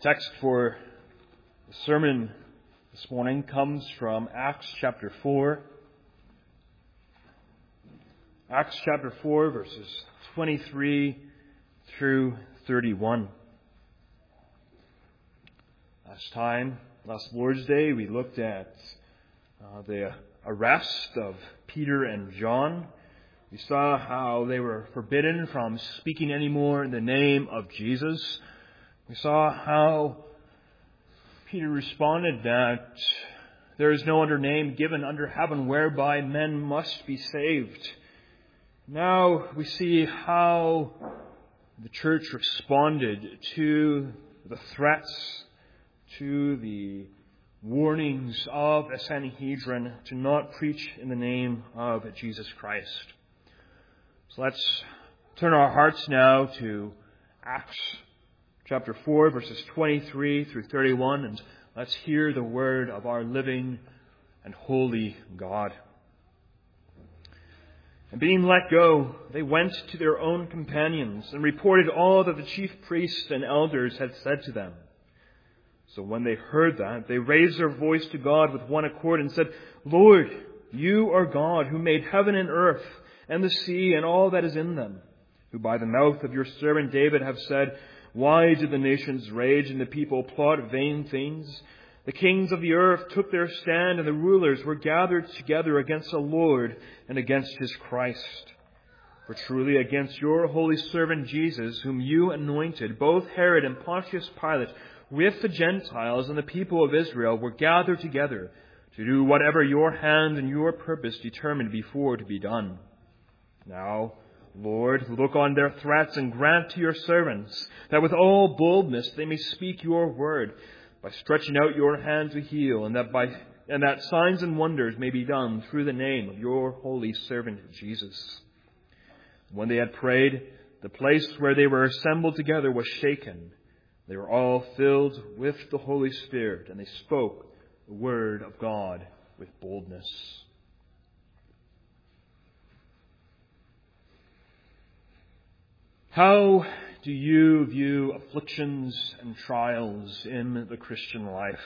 Text for the sermon this morning comes from Acts chapter 4. Acts chapter 4, verses 23 through 31. Last Lord's Day, we looked at the arrest of Peter and John. We saw how they were forbidden from speaking anymore in the name of Jesus. We saw how Peter responded that there is no other name given under heaven whereby men must be saved. Now we see how the church responded to the threats, to the warnings of a Sanhedrin to not preach in the name of Jesus Christ. So let's turn our hearts now to Acts chapter 4, verses 23 through 31, and let's hear the word of our living and holy God. And being let go, they went to their own companions and reported all that the chief priests and elders had said to them. So when they heard that, they raised their voice to God with one accord and said, "Lord, you are God who made heaven and earth and the sea and all that is in them, who by the mouth of your servant David have said, why did the nations rage and the people plot vain things? The kings of the earth took their stand and the rulers were gathered together against the Lord and against his Christ. For truly against your holy servant Jesus, whom you anointed, both Herod and Pontius Pilate, with the Gentiles and the people of Israel, were gathered together to do whatever your hand and your purpose determined before to be done. Now, Lord, look on their threats and grant to your servants that with all boldness they may speak your word by stretching out your hand to heal, and that signs and wonders may be done through the name of your holy servant Jesus." When they had prayed, the place where they were assembled together was shaken. They were all filled with the Holy Spirit, and they spoke the word of God with boldness. How do you view afflictions and trials in the Christian life?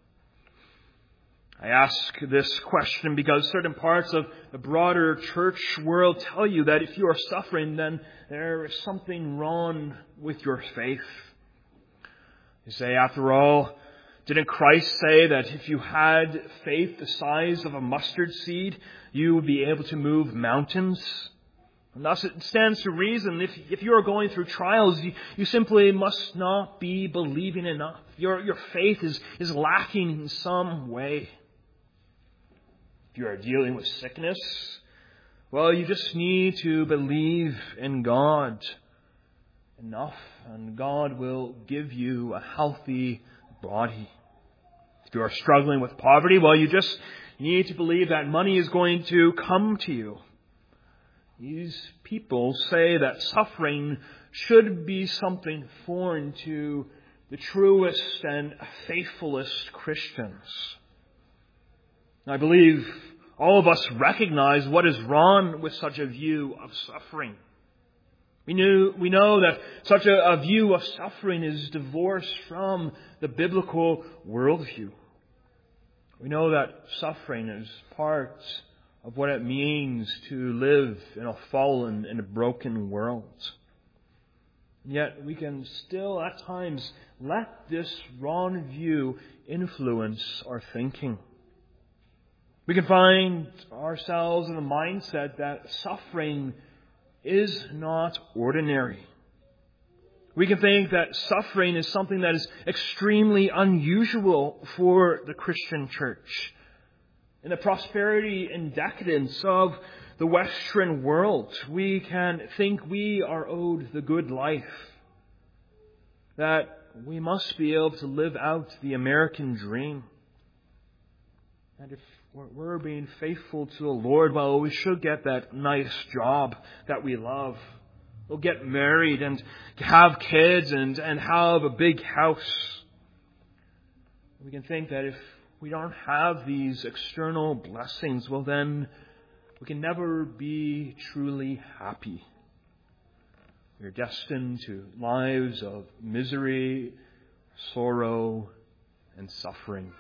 I ask this question because certain parts of the broader church world tell you that if you are suffering, then there is something wrong with your faith. You say, after all, didn't Christ say that if you had faith the size of a mustard seed, you would be able to move mountains? And thus it stands to reason, if you are going through trials, you simply must not be believing enough. Your faith is lacking in some way. If you are dealing with sickness, well, you just need to believe in God enough, and God will give you a healthy body. If you are struggling with poverty, well, you just need to believe that money is going to come to you. These people say that suffering should be something foreign to the truest and faithfulest Christians. I believe all of us recognize what is wrong with such a view of suffering. We know that such a view of suffering is divorced from the biblical worldview. We know that suffering is part of what it means to live in a fallen and a broken world. Yet we can still at times let this wrong view influence our thinking. We can find ourselves in a mindset that suffering is not ordinary. We can think that suffering is something that is extremely unusual for the Christian church. In the prosperity and decadence of the Western world, we can think we are owed the good life, that we must be able to live out the American dream. And if we're being faithful to the Lord, well, we should get that nice job that we love. We'll get married and have kids and have a big house. We can think that if we don't have these external blessings, well then we can never be truly happy. We are destined to lives of misery, sorrow, and suffering.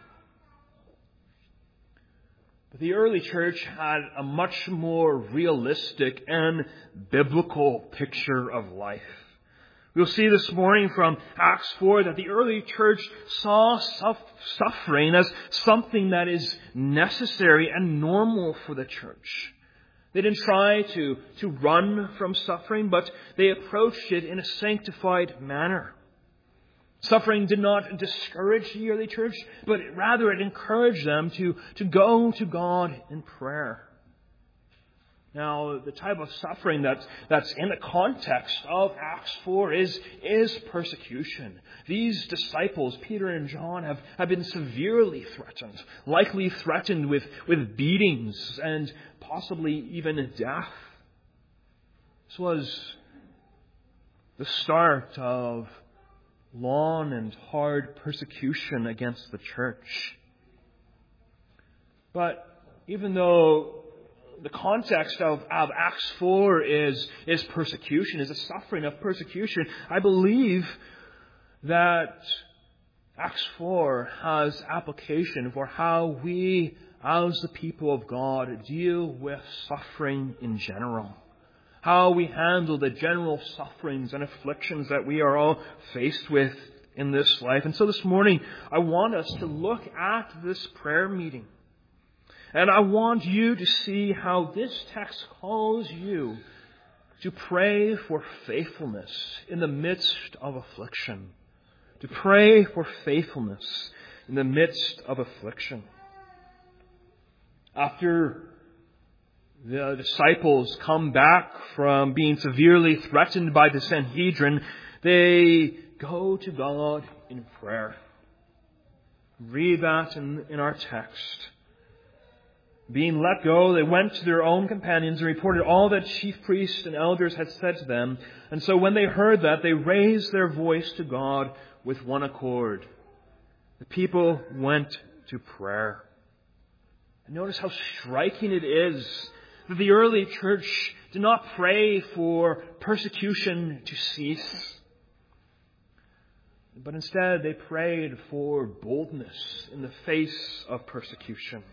But the early church had a much more realistic and biblical picture of life. We'll see this morning from Acts 4 that the early church saw suffering as something that is necessary and normal for the church. They didn't try to run from suffering, but they approached it in a sanctified manner. Suffering did not discourage the early church, but rather it encouraged them to go to God in prayer. Now, the type of suffering that's in the context of Acts 4 is persecution. These disciples, Peter and John, have been severely threatened, likely threatened with beatings and possibly even death. This was the start of long and hard persecution against the church. But even though the context of Acts 4 is persecution, is a suffering of persecution, I believe that Acts 4 has application for how we, as the people of God, deal with suffering in general. How we handle the general sufferings and afflictions that we are all faced with in this life. And so this morning, I want us to look at this prayer meeting. And I want you to see how this text calls you to pray for faithfulness in the midst of affliction. To pray for faithfulness in the midst of affliction. After the disciples come back from being severely threatened by the Sanhedrin, they go to God in prayer. Read that in our text. Being let go, they went to their own companions and reported all that chief priests and elders had said to them. And so when they heard that, they raised their voice to God with one accord. The people went to prayer. And notice how striking it is that the early church did not pray for persecution to cease, but instead they prayed for boldness in the face of persecution.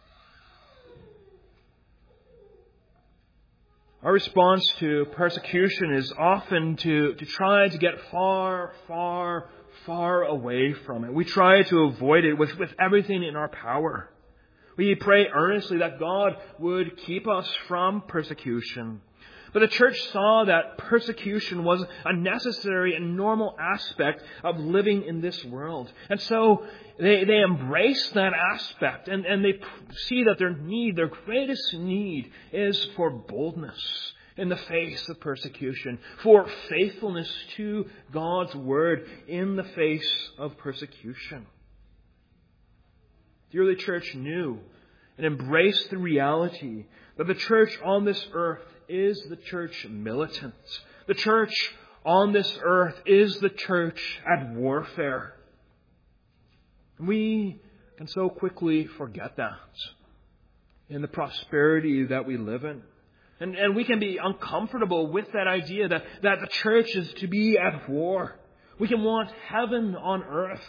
Our response to persecution is often to try to get far, far, far away from it. We try to avoid it with everything in our power. We pray earnestly that God would keep us from persecution. But the church saw that persecution was a necessary and normal aspect of living in this world. And so they embrace that aspect and they see that their greatest need is for boldness in the face of persecution, for faithfulness to God's word in the face of persecution. The early church knew and embraced the reality that the church on this earth is the church militant. The church on this earth is the church at warfare. We can so quickly forget that in the prosperity that we live in. And we can be uncomfortable with that idea that the church is to be at war. We can want heaven on earth.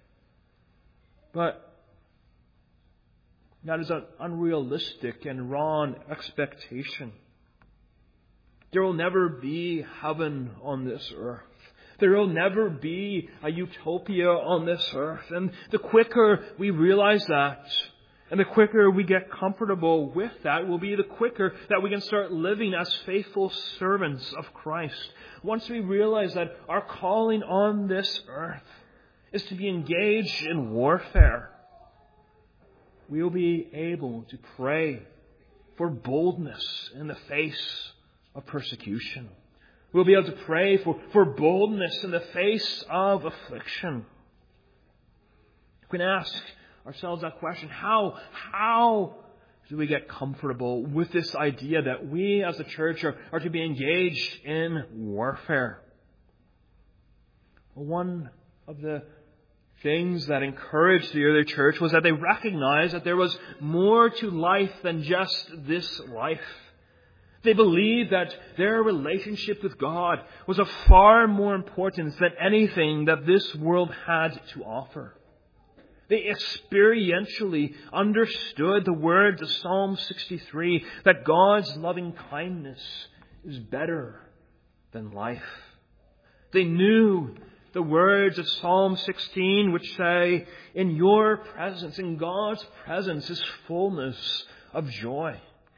But that is an unrealistic and wrong expectation. There will never be heaven on this earth. There will never be a utopia on this earth. And the quicker we realize that, and the quicker we get comfortable with that, will be the quicker that we can start living as faithful servants of Christ. Once we realize that our calling on this earth is to be engaged in warfare, we will be able to pray for boldness in the face of persecution. We'll be able to pray for boldness in the face of affliction. We can ask ourselves that question, how do we get comfortable with this idea that we as a church are to be engaged in warfare? Well, one of the things that encouraged the early church was that they recognized that there was more to life than just this life. They believed that their relationship with God was of far more importance than anything that this world had to offer. They experientially understood the words of Psalm 63, that God's loving kindness is better than life. They knew the words of Psalm 16, which say, in your presence, in God's presence, is fullness of joy.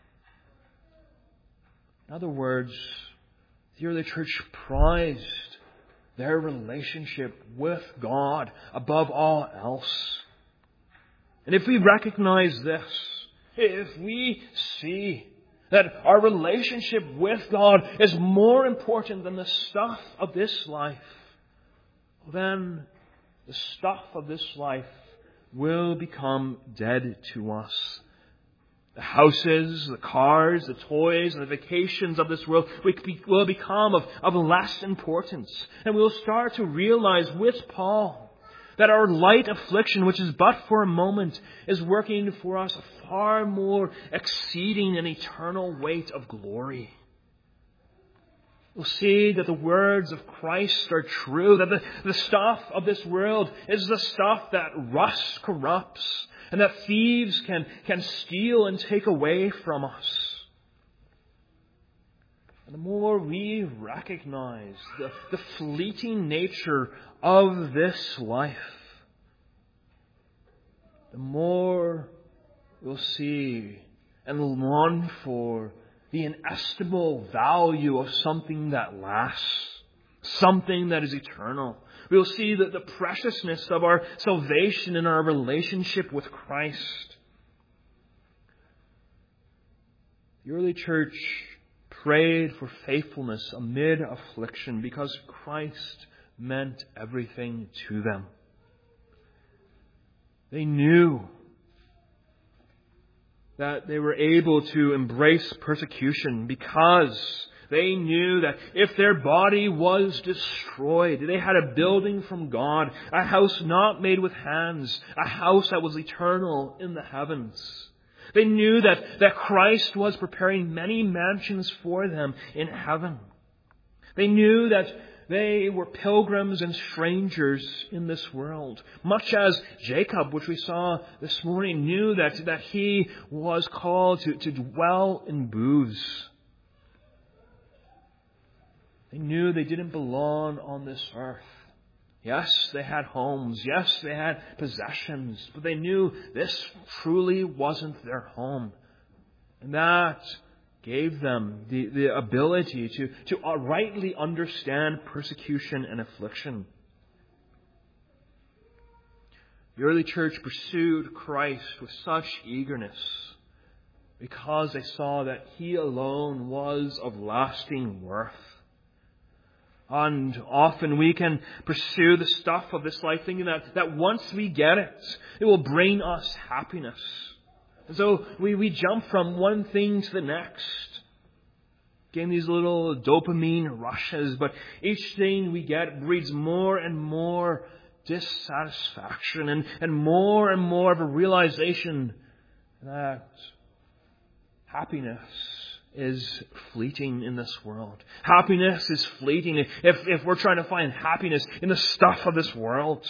In other words, the early church prized their relationship with God above all else. And if we recognize this, if we see that our relationship with God is more important than the stuff of this life, then the stuff of this life will become dead to us. The houses, the cars, the toys, and the vacations of this world will become of less importance. And we will start to realize with Paul that our light affliction, which is but for a moment, is working for us a far more exceeding and eternal weight of glory. We'll see that the words of Christ are true, that the stuff of this world is the stuff that rust corrupts, and that thieves can steal and take away from us. And the more we recognize the fleeting nature of this life, the more we'll see and long for the inestimable value of something that lasts, something that is eternal. We'll see that the preciousness of our salvation and our relationship with Christ. The early church prayed for faithfulness amid affliction because Christ meant everything to them. They knew that they were able to embrace persecution because they knew that if their body was destroyed, they had a building from God, a house not made with hands, a house that was eternal in the heavens. They knew that Christ was preparing many mansions for them in heaven. They knew that they were pilgrims and strangers in this world. Much as Jacob, which we saw this morning, knew that he was called to dwell in booths. They knew they didn't belong on this earth. Yes, they had homes. Yes, they had possessions. But they knew this truly wasn't their home. And that gave them the ability to rightly understand persecution and affliction. The early church pursued Christ with such eagerness because they saw that He alone was of lasting worth. And often we can pursue the stuff of this life thinking that once we get it, it will bring us happiness. And so we jump from one thing to the next, getting these little dopamine rushes, but each thing we get breeds more and more dissatisfaction and more of a realization that happiness is fleeting in this world. Happiness is fleeting if we're trying to find happiness in the stuff of this world.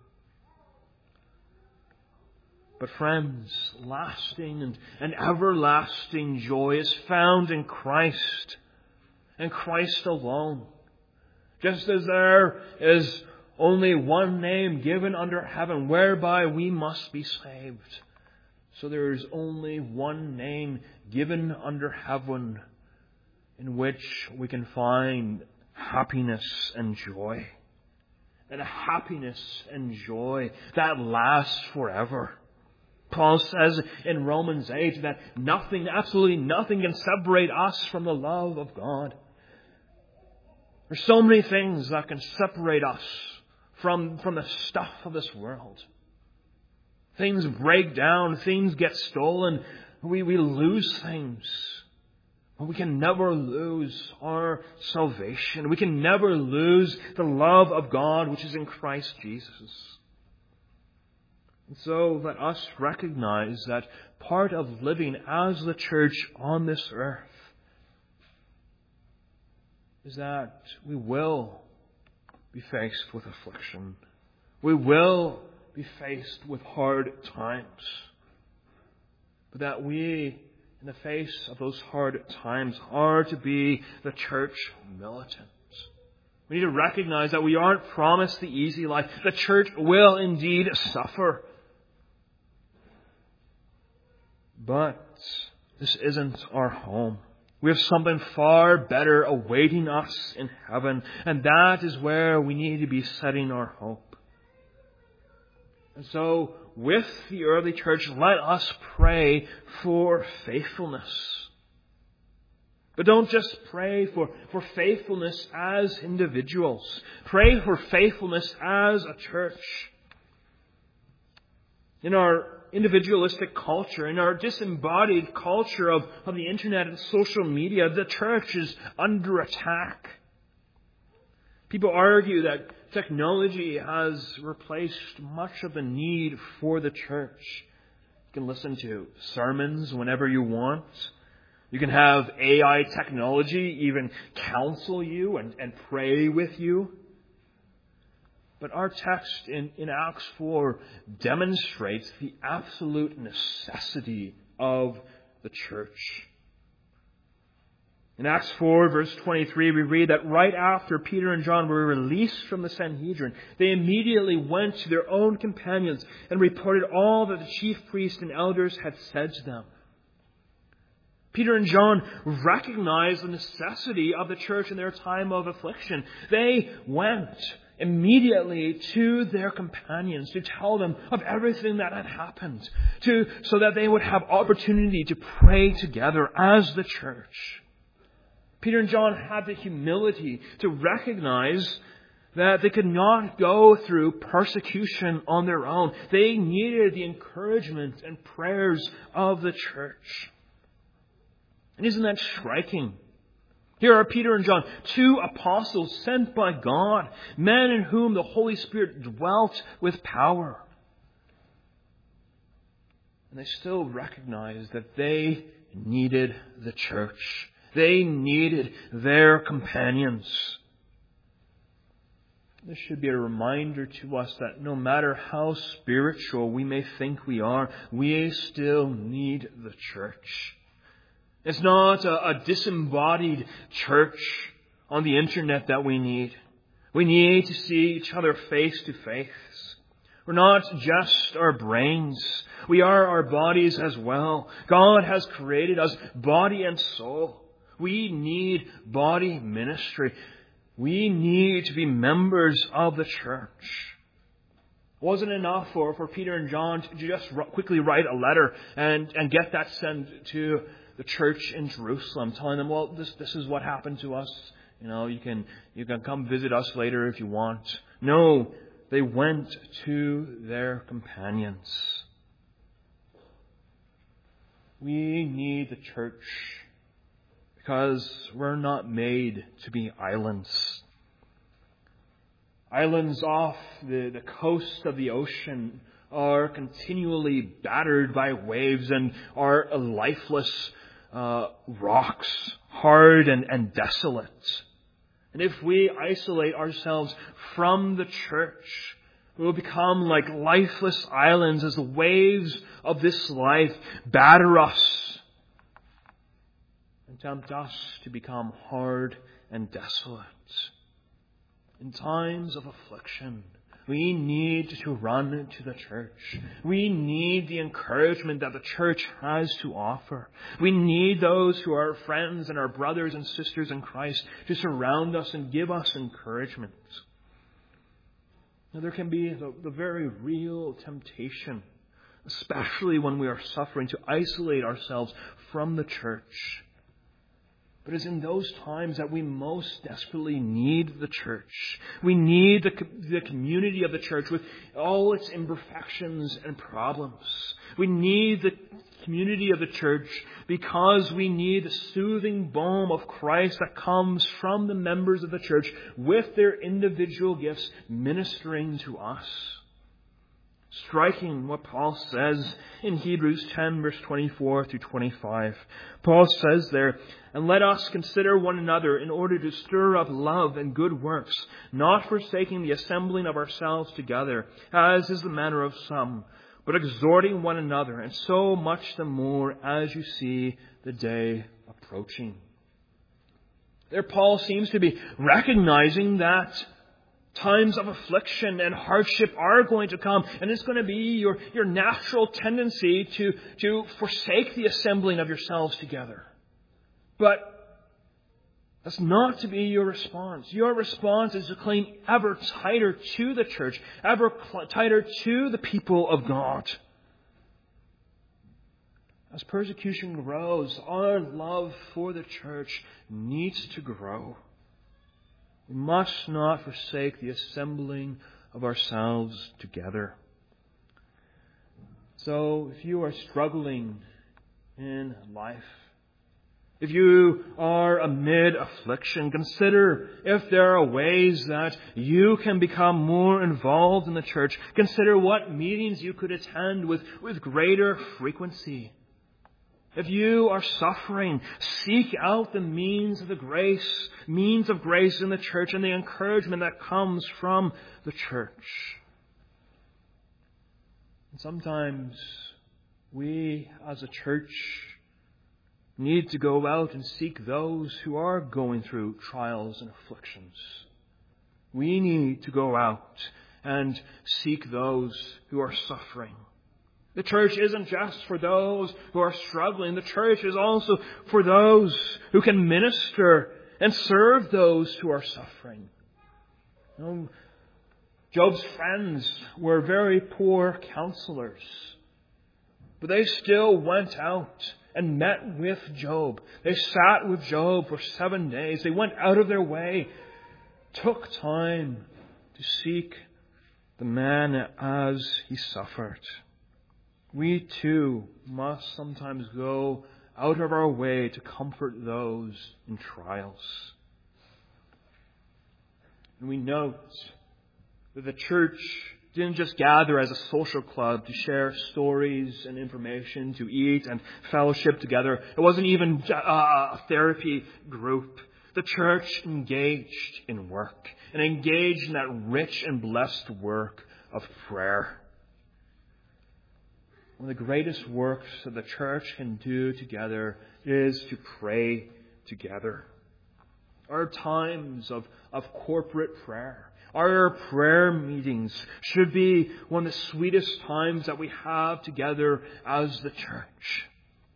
But friends, lasting and everlasting joy is found in Christ and Christ alone. Just as there is only one name given under heaven whereby we must be saved, so there is only one name given under heaven in which we can find happiness and joy. And a happiness and joy that lasts forever. Paul says in Romans 8 that nothing, absolutely nothing can separate us from the love of God. There's so many things that can separate us from the stuff of this world. Things break down, things get stolen, we lose things. But we can never lose our salvation. We can never lose the love of God which is in Christ Jesus. And so let us recognize that part of living as the church on this earth is that we will be faced with affliction. We will be faced with hard times. But that we, in the face of those hard times, are to be the church militant. We need to recognize that we aren't promised the easy life. The church will indeed suffer. But this isn't our home. We have something far better awaiting us in heaven, and that is where we need to be setting our hope. And so, with the early church, let us pray for faithfulness. But don't just pray for faithfulness as individuals. Pray for faithfulness as a church. In our individualistic culture, in our disembodied culture of the internet and social media, the church is under attack. People argue that technology has replaced much of the need for the church. You can listen to sermons whenever you want. You can have AI technology even counsel you and pray with you. But our text in Acts 4 demonstrates the absolute necessity of the church. In Acts 4, verse 23, we read that right after Peter and John were released from the Sanhedrin, they immediately went to their own companions and reported all that the chief priests and elders had said to them. Peter and John recognized the necessity of the church in their time of affliction. They went immediately to their companions to tell them of everything that had happened, so that they would have opportunity to pray together as the church. Peter and John had the humility to recognize that they could not go through persecution on their own. They needed the encouragement and prayers of the church. And isn't that striking? Here are Peter and John, two apostles sent by God, men in whom the Holy Spirit dwelt with power. And they still recognized that they needed the church. They needed their companions. This should be a reminder to us that no matter how spiritual we may think we are, we still need the church. It's not a disembodied church on the internet that we need. We need to see each other face to face. We're not just our brains. We are our bodies as well. God has created us body and soul. We need body ministry. We need to be members of the church. It wasn't enough for Peter and John to just quickly write a letter and get that sent to the church in Jerusalem, telling them, well, this is what happened to us. You can come visit us later if you want. No, they went to their companions. We need the church because we're not made to be islands. Islands off the coast of the ocean are continually battered by waves and are lifeless rocks, hard and desolate. And if we isolate ourselves from the church, we will become like lifeless islands as the waves of this life batter us and tempt us to become hard and desolate. In times of affliction, we need to run to the church. We need the encouragement that the church has to offer. We need those who are our friends and our brothers and sisters in Christ to surround us and give us encouragement. Now, there can be the very real temptation, especially when we are suffering, to isolate ourselves from the church. But it's in those times that we most desperately need the church. We need the community of the church with all its imperfections and problems. We need the community of the church because we need the soothing balm of Christ that comes from the members of the church with their individual gifts ministering to us. Striking what Paul says in Hebrews 10, verse 24 through 25. Paul says there, "And let us consider one another in order to stir up love and good works, not forsaking the assembling of ourselves together, as is the manner of some, but exhorting one another, and so much the more as you see the day approaching." There Paul seems to be recognizing that times of affliction and hardship are going to come, and it's going to be your natural tendency to forsake the assembling of yourselves together. But that's not to be your response. Your response is to cling ever tighter to the church, ever tighter to the people of God. As persecution grows, our love for the church needs to grow. We must not forsake the assembling of ourselves together. So, if you are struggling in life, if you are amid affliction, consider if there are ways that you can become more involved in the church. Consider what meetings you could attend with greater frequency. If you are suffering, seek out the means of grace in the church and the encouragement that comes from the church. And sometimes we as a church need to go out and seek those who are going through trials and afflictions. We need to go out and seek those who are suffering. The church isn't just for those who are struggling. The church is also for those who can minister and serve those who are suffering. You know, Job's friends were very poor counselors, but they still went out and met with Job. They sat with Job for 7 days. They went out of their way, took time to seek the man as he suffered. We too must sometimes go out of our way to comfort those in trials. And we note that the church didn't just gather as a social club to share stories and information, to eat and fellowship together. It wasn't even a therapy group. The church engaged in work and engaged in that rich and blessed work of prayer. One of the greatest works that the church can do together is to pray together. Our times of corporate prayer, our prayer meetings should be one of the sweetest times that we have together as the church.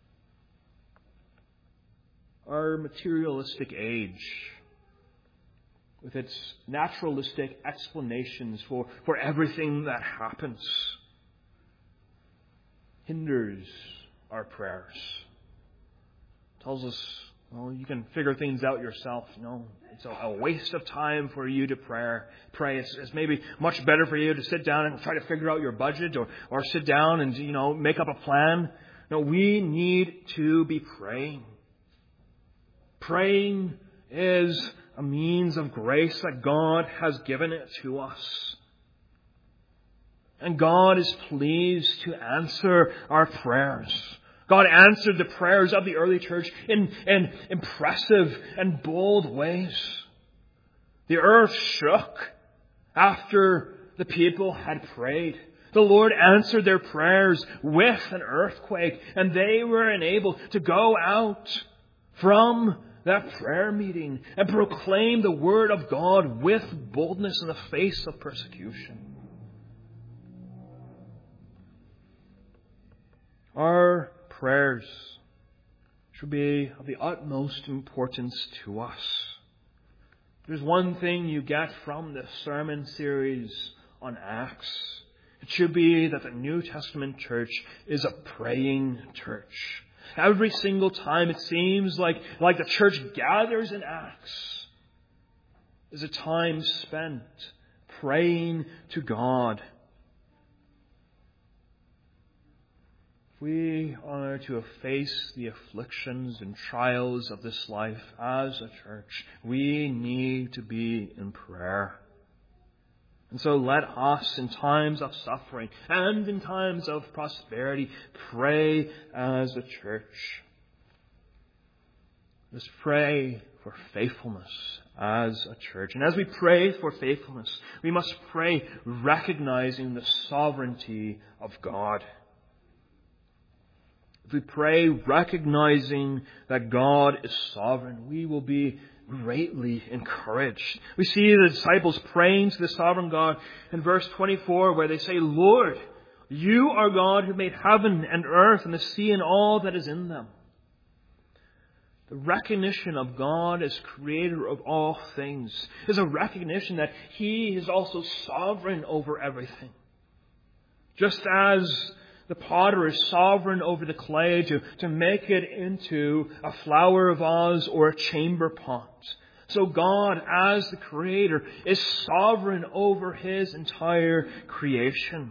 Our materialistic age, with its naturalistic explanations for everything that happens, hinders our prayers. Tells us, well, you can figure things out yourself. No, it's a waste of time for you to pray. It's maybe much better for you to sit down and try to figure out your budget or sit down and, make up a plan. No, we need to be praying. Praying is a means of grace that God has given it to us. And God is pleased to answer our prayers. God answered the prayers of the early church in impressive and bold ways. The earth shook after the people had prayed. The Lord answered their prayers with an earthquake, and they were enabled to go out from that prayer meeting and proclaim the word of God with boldness in the face of persecution. Our prayers should be of the utmost importance to us. There's one thing you get from this sermon series on Acts. It should be that the New Testament church is a praying church. Every single time it seems like the church gathers in Acts is a time spent praying to God. If we are to face the afflictions and trials of this life as a church, we need to be in prayer. And so let us, in times of suffering and in times of prosperity, pray as a church. Let's pray for faithfulness as a church. And as we pray for faithfulness, we must pray recognizing the sovereignty of God. If we pray recognizing that God is sovereign, we will be greatly encouraged. We see the disciples praying to the sovereign God in verse 24 where they say, Lord, you are God who made heaven and earth and the sea and all that is in them. The recognition of God as creator of all things is a recognition that He is also sovereign over everything. Just as the potter is sovereign over the clay to make it into a flower vase or a chamber pot, so God, as the Creator, is sovereign over His entire creation.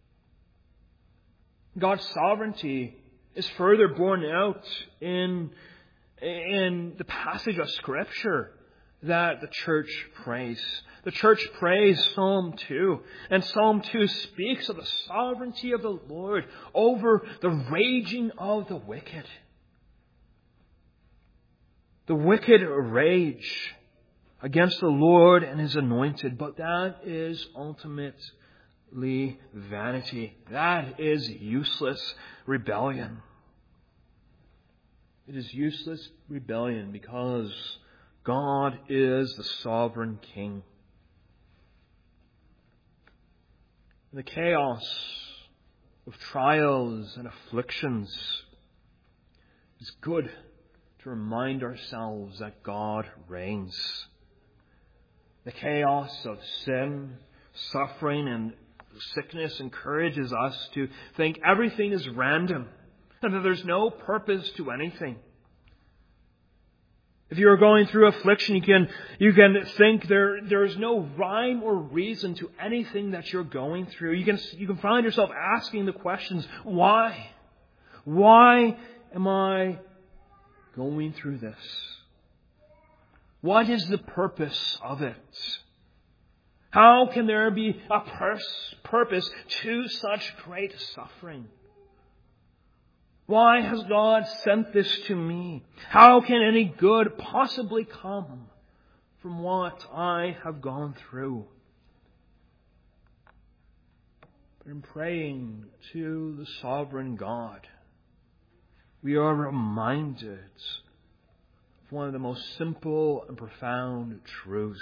God's sovereignty is further borne out in the passage of Scripture that the church prays. The church prays Psalm 2. And Psalm 2 speaks of the sovereignty of the Lord over the raging of the wicked. The wicked rage against the Lord and His anointed, but that is ultimately vanity. That is useless rebellion. It is useless rebellion because God is the sovereign King. In the chaos of trials and afflictions, it's good to remind ourselves that God reigns. The chaos of sin, suffering, and sickness encourages us to think everything is random and that there's no purpose to anything. If you are going through affliction, you can think there is no rhyme or reason to anything that you're going through. You can find yourself asking the questions, why? Why am I going through this? What is the purpose of it? How can there be a purpose to such great suffering? Why has God sent this to me? How can any good possibly come from what I have gone through? But in praying to the sovereign God, we are reminded of one of the most simple and profound truths.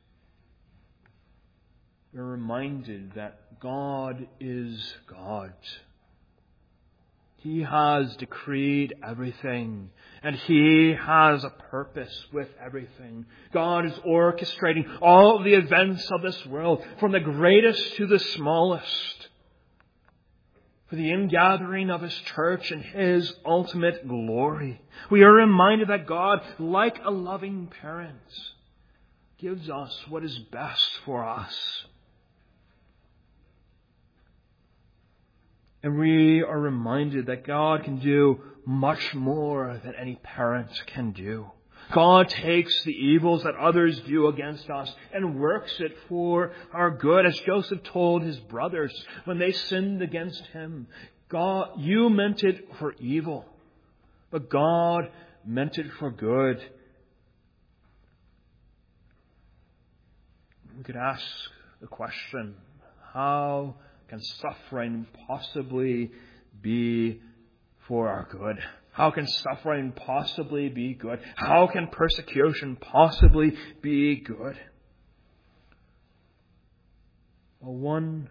We are reminded that God is God. He has decreed everything, and He has a purpose with everything. God is orchestrating all of the events of this world, from the greatest to the smallest, for the ingathering of His church and His ultimate glory. We are reminded that God, like a loving parent, gives us what is best for us. And we are reminded that God can do much more than any parent can do. God takes the evils that others do against us and works it for our good. As Joseph told his brothers when they sinned against him, God, you meant it for evil, but God meant it for good. We could ask the question, how can suffering possibly be for our good? How can suffering possibly be good? How can persecution possibly be good? Well, one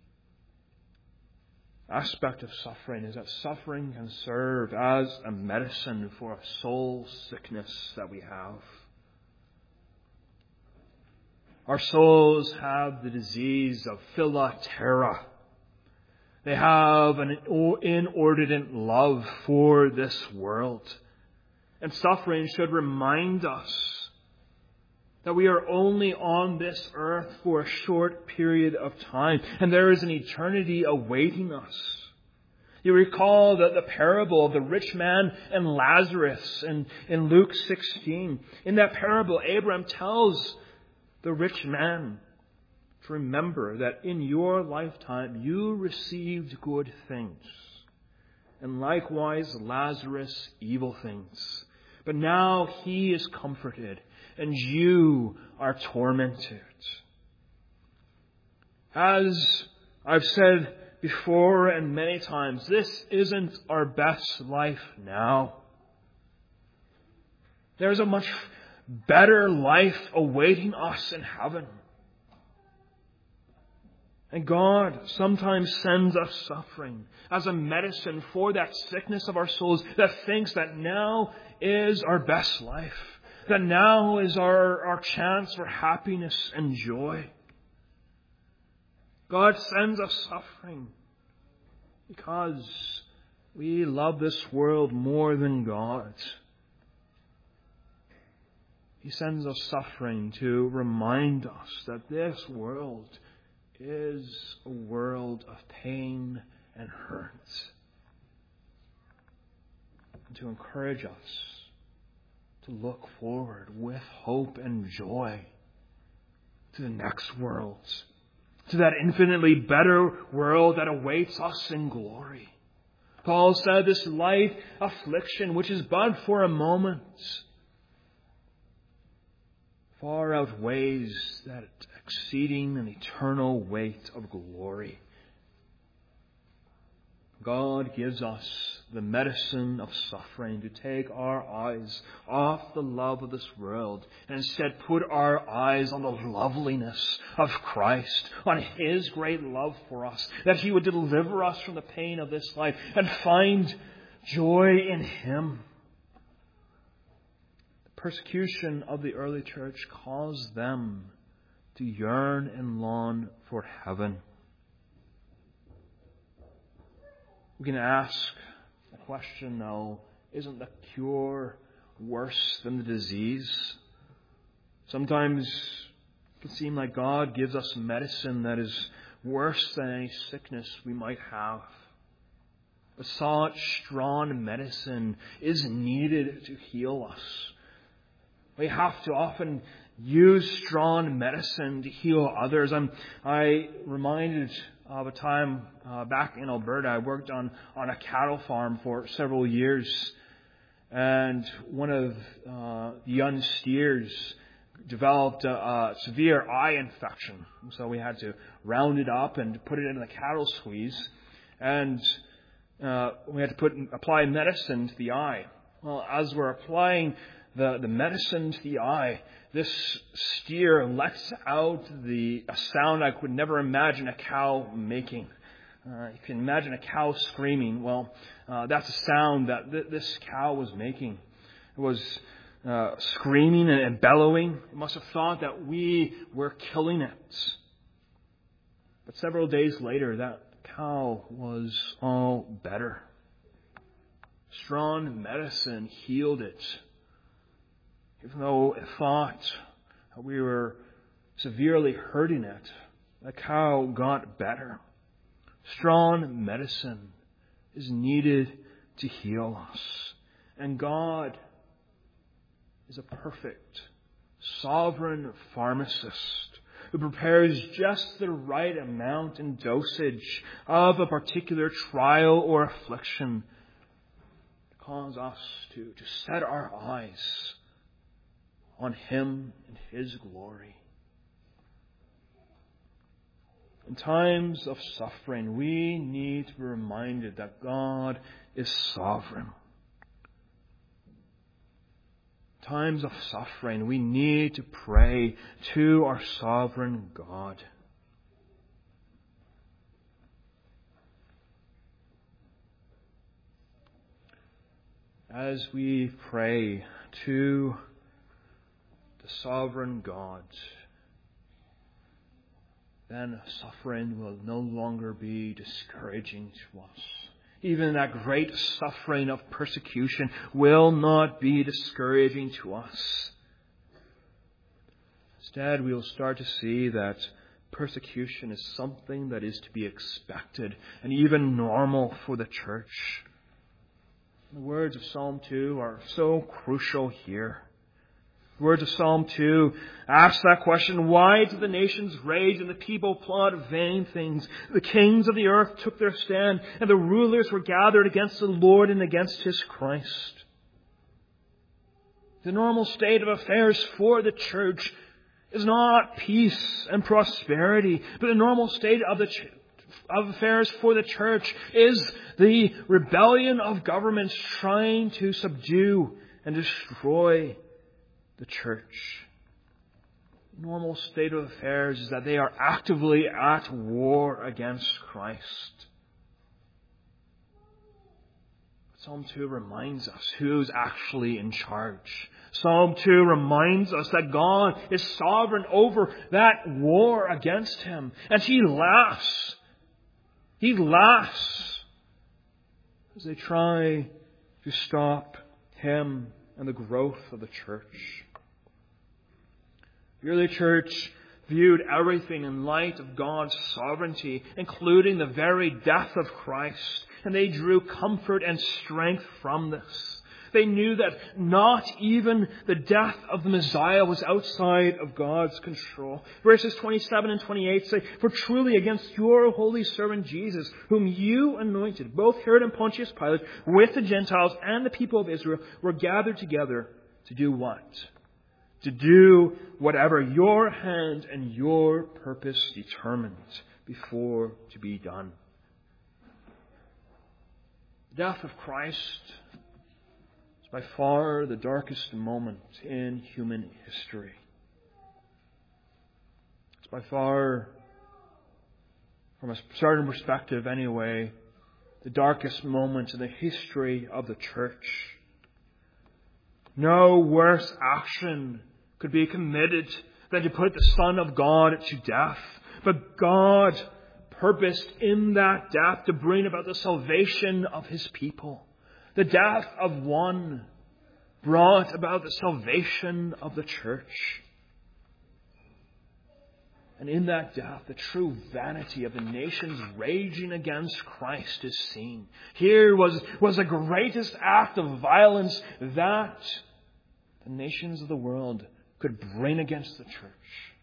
aspect of suffering is that suffering can serve as a medicine for a soul sickness that we have. Our souls have the disease of philatera. They have an inordinate love for this world. And suffering should remind us that we are only on this earth for a short period of time, and there is an eternity awaiting us. You recall the parable of the rich man and Lazarus in Luke 16. In that parable, Abraham tells the rich man to remember that in your lifetime you received good things, and likewise Lazarus evil things. But now he is comforted, and you are tormented. As I've said before and many times, this isn't our best life now. There's a much better life awaiting us in heaven. And God sometimes sends us suffering as a medicine for that sickness of our souls that thinks that now is our best life, that now is our chance for happiness and joy. God sends us suffering because we love this world more than God. He sends us suffering to remind us that this world is a world of pain and hurt, and to encourage us to look forward with hope and joy to the next world, to that infinitely better world that awaits us in glory. Paul said this light affliction, which is but for a moment, far outweighs that exceeding and eternal weight of glory. God gives us the medicine of suffering to take our eyes off the love of this world and instead put our eyes on the loveliness of Christ, on His great love for us, that He would deliver us from the pain of this life and find joy in Him. The persecution of the early church caused them to yearn and long for heaven. We can ask the question, though, isn't the cure worse than the disease? Sometimes it can seem like God gives us medicine that is worse than any sickness we might have. But such strong medicine is needed to heal us. We have to often use strong medicine to heal others. I reminded of a time back in Alberta. I worked on a cattle farm for several years, and one of the young steers developed a severe eye infection. So we had to round it up and put it in the cattle squeeze, and we had to apply medicine to the eye. Well, as we're applying the medicine to the eye, this steer lets out a sound I could never imagine a cow making. You can imagine a cow screaming. Well, that's a sound that this cow was making. It was screaming and bellowing. It must have thought that we were killing it. But several days later, that cow was all better. Strong medicine healed it. Even though it thought we were severely hurting it, the cow got better. Strong medicine is needed to heal us. And God is a perfect, sovereign pharmacist who prepares just the right amount and dosage of a particular trial or affliction to cause us to set our eyes on Him and His glory. In times of suffering, we need to be reminded that God is sovereign. In times of suffering, we need to pray to our sovereign God. As we pray to the sovereign God, then suffering will no longer be discouraging to us. Even that great suffering of persecution will not be discouraging to us. Instead, we will start to see that persecution is something that is to be expected and even normal for the church. The words of Psalm 2 are so crucial here. The words of Psalm 2 ask that question, why do the nations rage and the people plot vain things? The kings of the earth took their stand, and the rulers were gathered against the Lord and against His Christ. The normal state of affairs for the church is not peace and prosperity, but the normal state of affairs for the church is the rebellion of governments trying to subdue and destroy the church. The normal state of affairs is that they are actively at war against Christ. Psalm 2 reminds us who's actually in charge. Psalm 2 reminds us that God is sovereign over that war against Him. And He laughs. He laughs as they try to stop Him and the growth of the church. The early church viewed everything in light of God's sovereignty, including the very death of Christ. And they drew comfort and strength from this. They knew that not even the death of the Messiah was outside of God's control. Verses 27 and 28 say, for truly against your holy servant Jesus, whom you anointed, both Herod and Pontius Pilate, with the Gentiles and the people of Israel, were gathered together to do what? To do whatever your hand and your purpose determined before to be done. The death of Christ is by far the darkest moment in human history. It's by far, from a certain perspective anyway, the darkest moment in the history of the church. No worse action could be committed than to put the Son of God to death. But God purposed in that death to bring about the salvation of His people. The death of one brought about the salvation of the church. And in that death, the true vanity of the nations raging against Christ is seen. Here was the greatest act of violence that the nations of the world could bring against the church.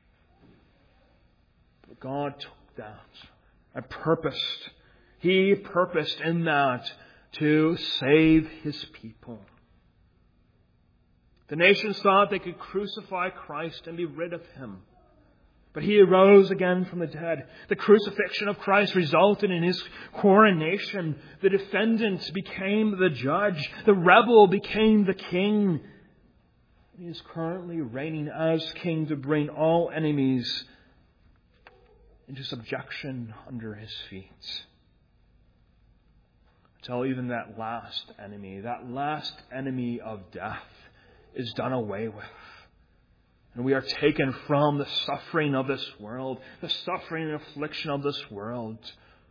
But God took that and purposed. He purposed in that to save His people. The nations thought they could crucify Christ and be rid of Him. But He arose again from the dead. The crucifixion of Christ resulted in His coronation. The defendant became the judge. The rebel became the king. He is currently reigning as king to bring all enemies into subjection under His feet. Until even that last enemy of death is done away with. And we are taken from the suffering of this world, the suffering and affliction of this world,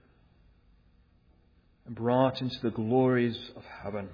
and brought into the glories of heaven.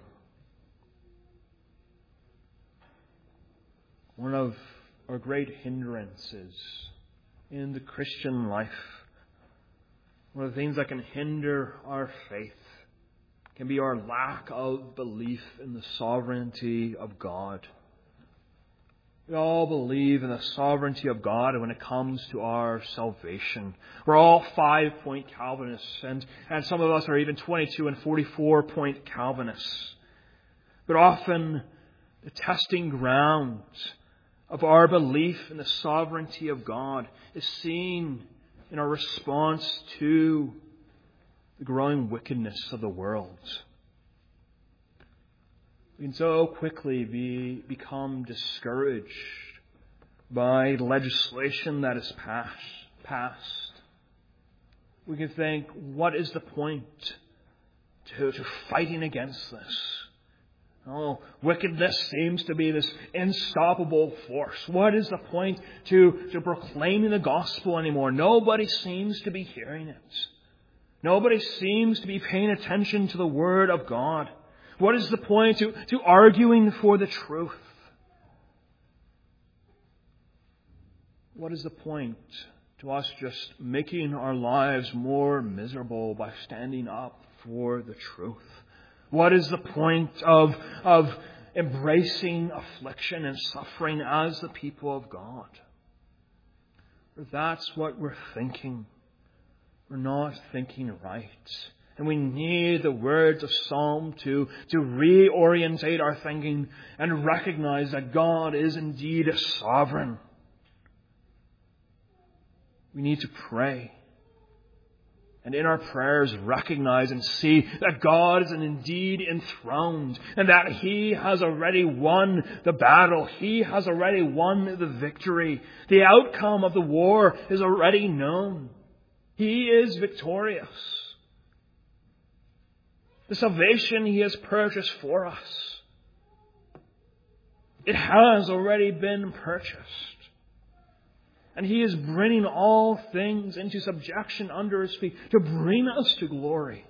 One of our great hindrances in the Christian life, one of the things that can hinder our faith, can be our lack of belief in the sovereignty of God. We all believe in the sovereignty of God when it comes to our salvation. We're all 5-point Calvinists, and some of us are even 22 and 44-point Calvinists. But often the testing ground of our belief in the sovereignty of God is seen in our response to the growing wickedness of the world. We can so quickly become discouraged by legislation that is passed. We can think, what is the point to fighting against this? Oh, wickedness seems to be this unstoppable force. What is the point to proclaiming the gospel anymore? Nobody seems to be hearing it. Nobody seems to be paying attention to the Word of God. What is the point to arguing for the truth? What is the point to us just making our lives more miserable by standing up for the truth? What is the point of embracing affliction and suffering as the people of God. If that's what we're thinking, we're not thinking right. And we need the words of Psalm to reorientate our thinking and recognize that God is indeed sovereign. We need to pray. And in our prayers, recognize and see that God is indeed enthroned and that He has already won the battle. He has already won the victory. The outcome of the war is already known. He is victorious. The salvation He has purchased for us, it has already been purchased. And He is bringing all things into subjection under His feet to bring us to glory.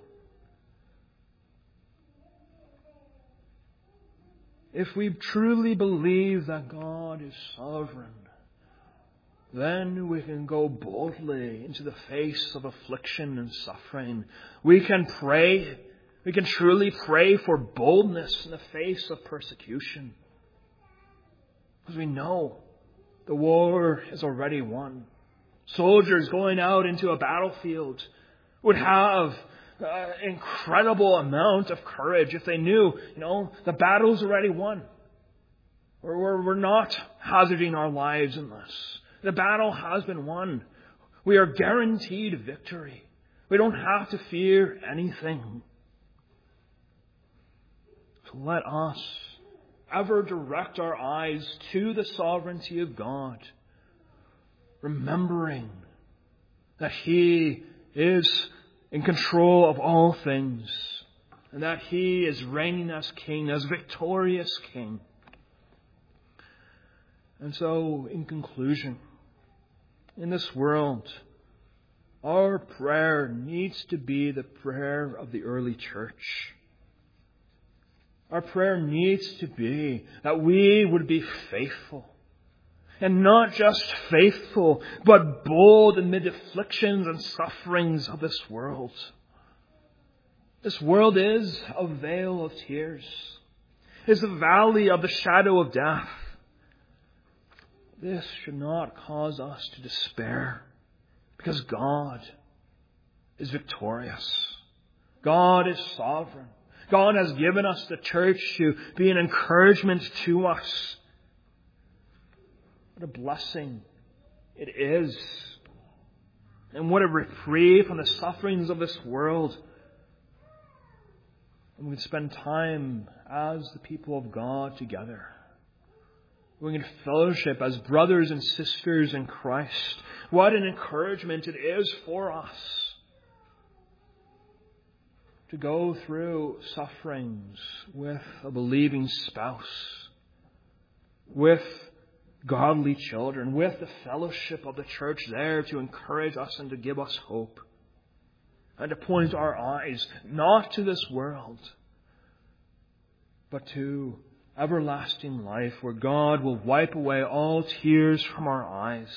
If we truly believe that God is sovereign, then we can go boldly into the face of affliction and suffering. We can pray. We can truly pray for boldness in the face of persecution. Because we know the war is already won. Soldiers going out into a battlefield would have an incredible amount of courage if they knew, the battle's already won. We're not hazarding our lives in this. The battle has been won. We are guaranteed victory. We don't have to fear anything. So let us ever direct our eyes to the sovereignty of God, remembering that He is in control of all things and that He is reigning as King, as victorious King. And so, in conclusion, in this world, our prayer needs to be the prayer of the early church. Our prayer needs to be that we would be faithful. And not just faithful, but bold amid afflictions and sufferings of this world. This world is a vale of tears. It is a valley of the shadow of death. This should not cause us to despair, because God is victorious. God is sovereign. God has given us the church to be an encouragement to us. What a blessing it is. And what a reprieve from the sufferings of this world. And we can spend time as the people of God together. We can fellowship as brothers and sisters in Christ. What an encouragement it is for us to go through sufferings with a believing spouse, with godly children, with the fellowship of the church there to encourage us and to give us hope, and to point our eyes not to this world, but to everlasting life, where God will wipe away all tears from our eyes.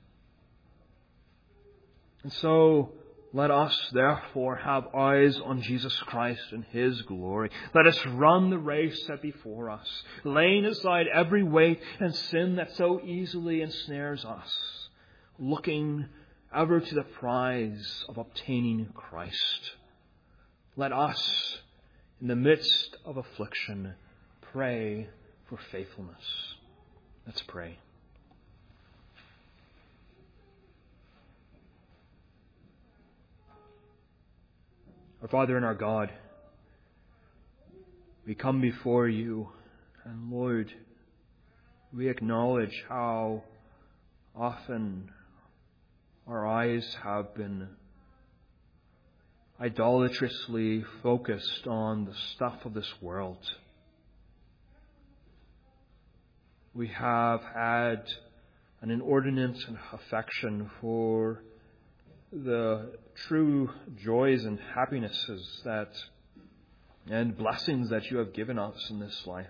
And so, let us, therefore, have eyes on Jesus Christ and His glory. Let us run the race set before us, laying aside every weight and sin that so easily ensnares us, looking ever to the prize of obtaining Christ. Let us, in the midst of affliction, pray for faithfulness. Let's pray. Our Father and our God, we come before You, and Lord, we acknowledge how often our eyes have been idolatrously focused on the stuff of this world. We have had an inordinate affection for the true joys and happinesses and blessings that You have given us in this life.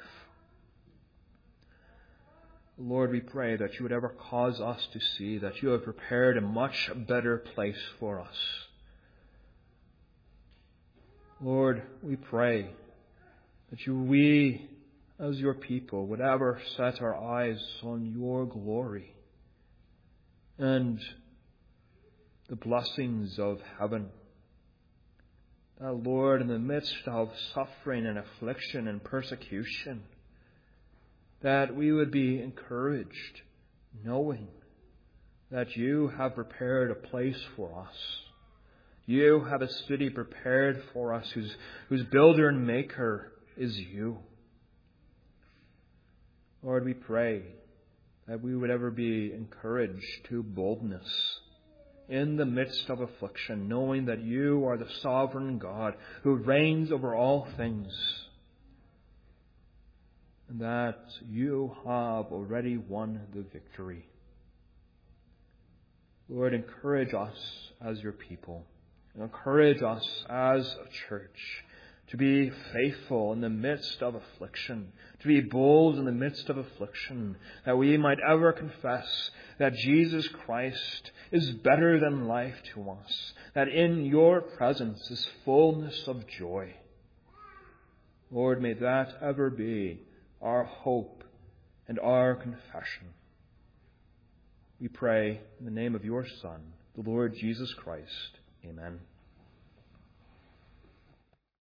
Lord, we pray that You would ever cause us to see that You have prepared a much better place for us. Lord, we pray that we as your people, would ever set our eyes on your glory and the blessings of heaven. That, Lord, in the midst of suffering and affliction and persecution, that we would be encouraged, knowing that you have prepared a place for us. You have a city prepared for us whose builder and maker is you. Lord, we pray that we would ever be encouraged to boldness in the midst of affliction, knowing that you are the sovereign God who reigns over all things, and that you have already won the victory. Lord, encourage us as your people, and encourage us as a church to be faithful in the midst of affliction, to be bold in the midst of affliction, that we might ever confess that Jesus Christ is better than life to us, that in your presence is fullness of joy. Lord, may that ever be our hope and our confession. We pray in the name of your Son, the Lord Jesus Christ. Amen.